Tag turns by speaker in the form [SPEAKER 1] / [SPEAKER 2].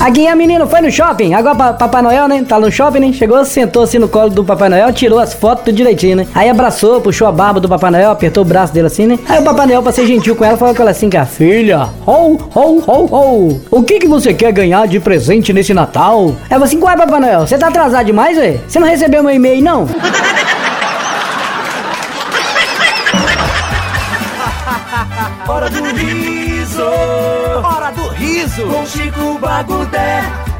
[SPEAKER 1] Aqui a menina foi no shopping, agora Papai Noel, né? Tá no shopping, né? Chegou, sentou assim no colo do Papai Noel, tirou as fotos tudo direitinho, né? Aí abraçou, puxou a barba do Papai Noel, apertou o braço dele assim, né? Aí o Papai Noel, pra ser gentil com ela, falou com ela assim, cara, filha, o que você quer ganhar de presente nesse Natal? Ela falou assim, uai, Papai Noel, você tá atrasado demais, velho? Você não recebeu meu e-mail, não?
[SPEAKER 2] Hora do riso, com Chico Bagudé.